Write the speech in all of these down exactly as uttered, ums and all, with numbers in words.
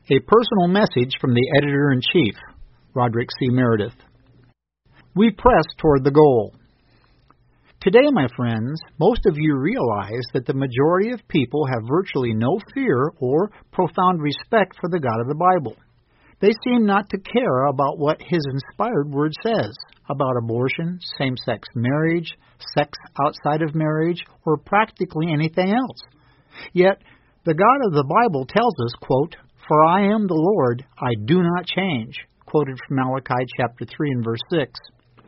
A personal message from the Editor-in-Chief, Roderick C. Meredith. We press toward the goal. Today, my friends, most of you realize that the majority of people have virtually no fear or profound respect for the God of the Bible. They seem not to care about what His inspired Word says about abortion, same-sex marriage, sex outside of marriage, or practically anything else. Yet, the God of the Bible tells us, quote, "For I am the Lord, I do not change," quoted from Malachi chapter three and verse six.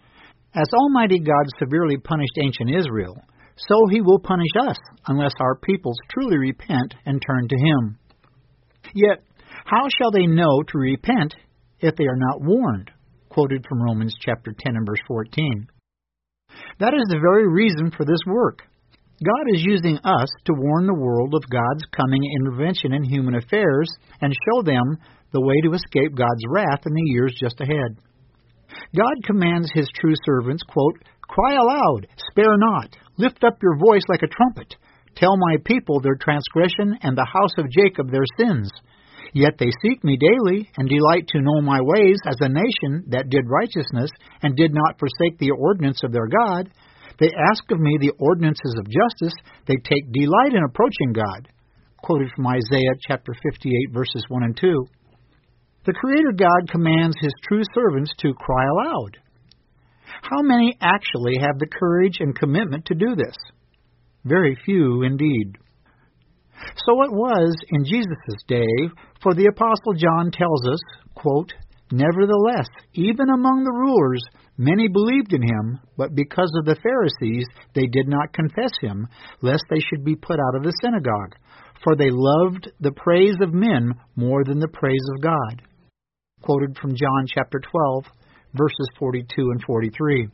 As Almighty God severely punished ancient Israel, so He will punish us unless our peoples truly repent and turn to Him. Yet, how shall they know to repent if they are not warned? Quoted from Romans chapter ten and verse fourteen. That is the very reason for this work. God is using us to warn the world of God's coming intervention in human affairs and show them the way to escape God's wrath in the years just ahead. God commands His true servants, quote, "Cry aloud, spare not, lift up your voice like a trumpet. Tell my people their transgression and the house of Jacob their sins. Yet they seek me daily and delight to know my ways as a nation that did righteousness and did not forsake the ordinance of their God. They ask of me the ordinances of justice. They take delight in approaching God." Quoted from Isaiah chapter fifty-eight, verses one and two. The Creator God commands His true servants to cry aloud. How many actually have the courage and commitment to do this? Very few indeed. So it was in Jesus' day, for the Apostle John tells us, quote, "Nevertheless, even among the rulers, many believed in Him, but because of the Pharisees they did not confess Him, lest they should be put out of the synagogue. For they loved the praise of men more than the praise of God." Quoted from John chapter twelve, verses forty-two and forty-three.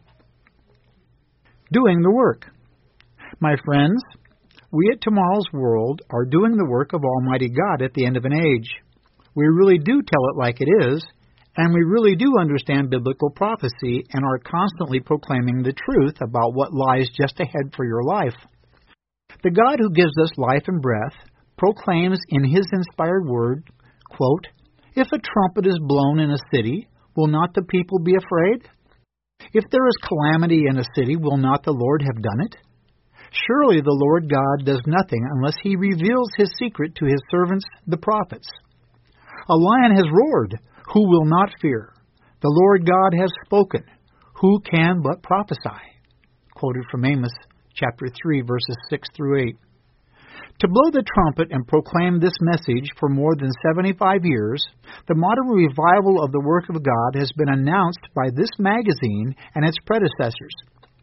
Doing the work. My friends, we at Tomorrow's World are doing the work of Almighty God at the end of an age. We really do tell it like it is, and we really do understand biblical prophecy and are constantly proclaiming the truth about what lies just ahead for your life. The God who gives us life and breath proclaims in His inspired word, quote, "If a trumpet is blown in a city, will not the people be afraid? If there is calamity in a city, will not the Lord have done it? Surely the Lord God does nothing unless He reveals His secret to His servants, the prophets. A lion has roared. Who will not fear? The Lord God has spoken. Who can but prophesy?" Quoted from Amos chapter three, verses six through eight. To blow the trumpet and proclaim this message for more than seventy-five years, the modern revival of the work of God has been announced by this magazine and its predecessors.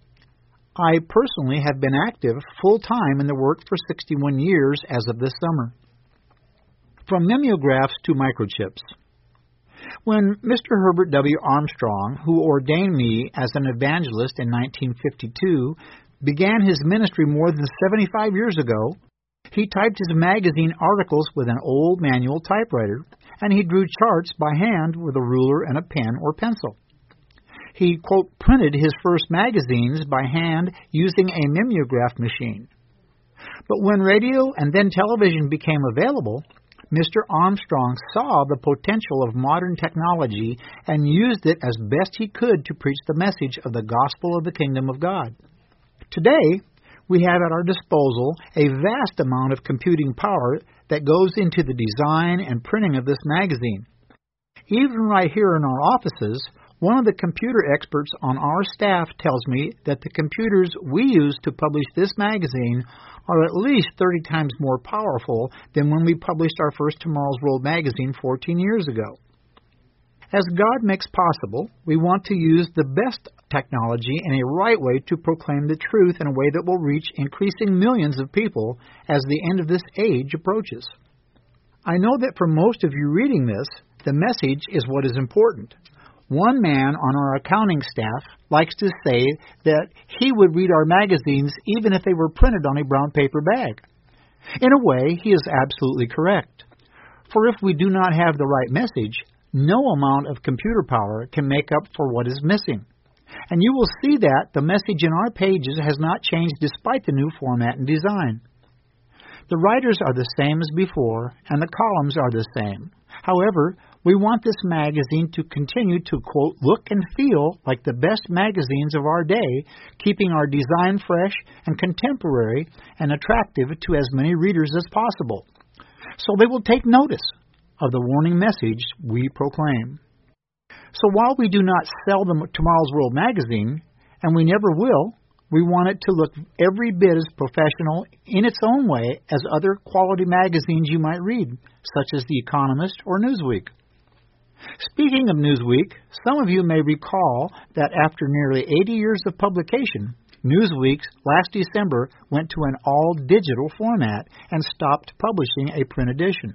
I personally have been active full-time in the work for sixty-one years as of this summer. From mimeographs to microchips. When Mister Herbert W. Armstrong, who ordained me as an evangelist in nineteen fifty-two, began his ministry more than seventy-five years ago, he typed his magazine articles with an old manual typewriter, and he drew charts by hand with a ruler and a pen or pencil. He, quote, printed his first magazines by hand using a mimeograph machine. But when radio and then television became available, Mister Armstrong saw the potential of modern technology and used it as best he could to preach the message of the gospel of the kingdom of God. Today, we have at our disposal a vast amount of computing power that goes into the design and printing of this magazine. Even right here in our offices, one of the computer experts on our staff tells me that the computers we use to publish this magazine are at least thirty times more powerful than when we published our first Tomorrow's World magazine fourteen years ago. As God makes possible, we want to use the best technology in a right way to proclaim the truth in a way that will reach increasing millions of people as the end of this age approaches. I know that for most of you reading this, the message is what is important. One man on our accounting staff likes to say that he would read our magazines even if they were printed on a brown paper bag. In a way, he is absolutely correct. For if we do not have the right message, no amount of computer power can make up for what is missing. And you will see that the message in our pages has not changed despite the new format and design. The writers are the same as before, and the columns are the same. However, we want this magazine to continue to, quote, look and feel like the best magazines of our day, keeping our design fresh and contemporary and attractive to as many readers as possible, so they will take notice of the warning message we proclaim. So while we do not sell the Tomorrow's World magazine, and we never will, we want it to look every bit as professional in its own way as other quality magazines you might read, such as The Economist or Newsweek. Speaking of Newsweek, some of you may recall that after nearly eighty years of publication, Newsweek last December went to an all-digital format and stopped publishing a print edition.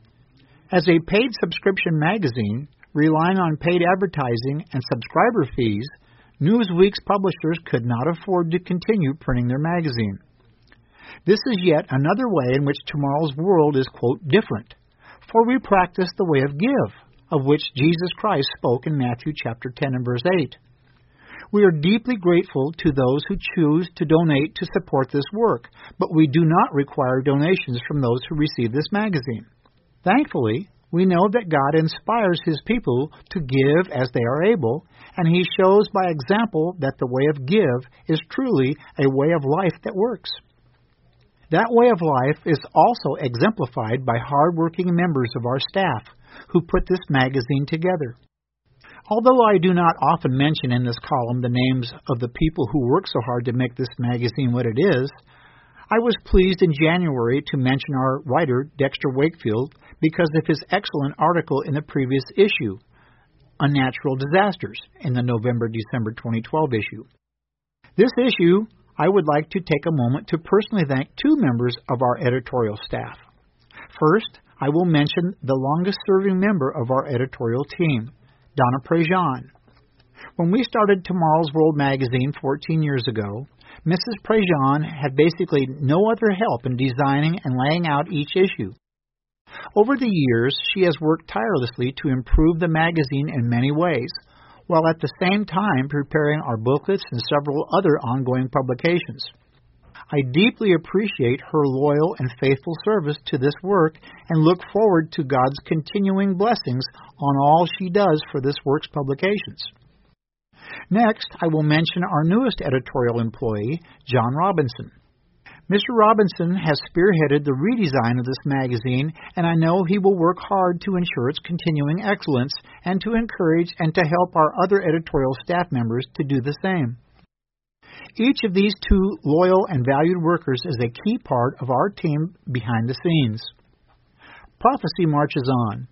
As a paid subscription magazine, relying on paid advertising and subscriber fees, Newsweek's publishers could not afford to continue printing their magazine. This is yet another way in which Tomorrow's World is, quote, different, for we practice the way of give, of which Jesus Christ spoke in Matthew chapter ten and verse eight. We are deeply grateful to those who choose to donate to support this work, but we do not require donations from those who receive this magazine. Thankfully, we know that God inspires His people to give as they are able, and He shows by example that the way of give is truly a way of life that works. That way of life is also exemplified by hard-working members of our staff who put this magazine together. Although I do not often mention in this column the names of the people who work so hard to make this magazine what it is, I was pleased in January to mention our writer, Dexter Wakefield, because of his excellent article in the previous issue, Unnatural Disasters, in the November-December twenty twelve issue. This issue, I would like to take a moment to personally thank two members of our editorial staff. First, I will mention the longest-serving member of our editorial team, Donna Prejean. When we started Tomorrow's World magazine fourteen years ago, Missus Prejean had basically no other help in designing and laying out each issue. Over the years, she has worked tirelessly to improve the magazine in many ways, while at the same time preparing our booklets and several other ongoing publications. I deeply appreciate her loyal and faithful service to this work and look forward to God's continuing blessings on all she does for this work's publications. Next, I will mention our newest editorial employee, John Robinson. Mister Robinson has spearheaded the redesign of this magazine, and I know he will work hard to ensure its continuing excellence and to encourage and to help our other editorial staff members to do the same. Each of these two loyal and valued workers is a key part of our team behind the scenes. Prophecy marches on.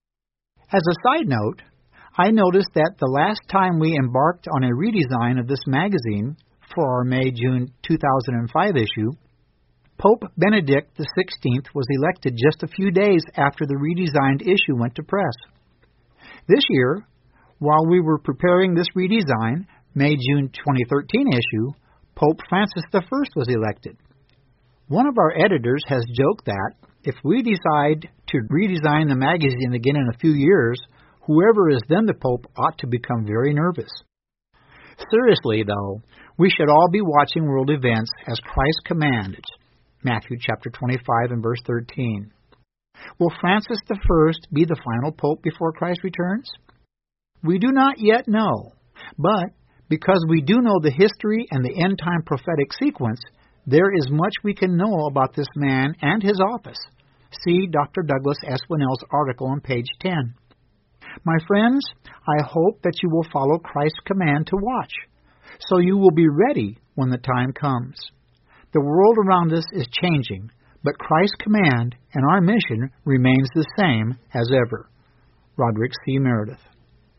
As a side note, I noticed that the last time we embarked on a redesign of this magazine for our May-June two thousand five issue, Pope Benedict the sixteenth was elected just a few days after the redesigned issue went to press. This year, while we were preparing this redesign, May-June twenty thirteen issue, Pope Francis the first was elected. One of our editors has joked that if we decide to redesign the magazine again in a few years, whoever is then the Pope ought to become very nervous. Seriously, though, we should all be watching world events as Christ commanded, Matthew chapter twenty-five and verse thirteen. Will Francis the first be the final Pope before Christ returns? We do not yet know, but because we do know the history and the end-time prophetic sequence, there is much we can know about this man and his office. See Doctor Douglas S. Winnell's article on page ten. My friends, I hope that you will follow Christ's command to watch, so you will be ready when the time comes. The world around us is changing, but Christ's command and our mission remains the same as ever. Roderick C. Meredith.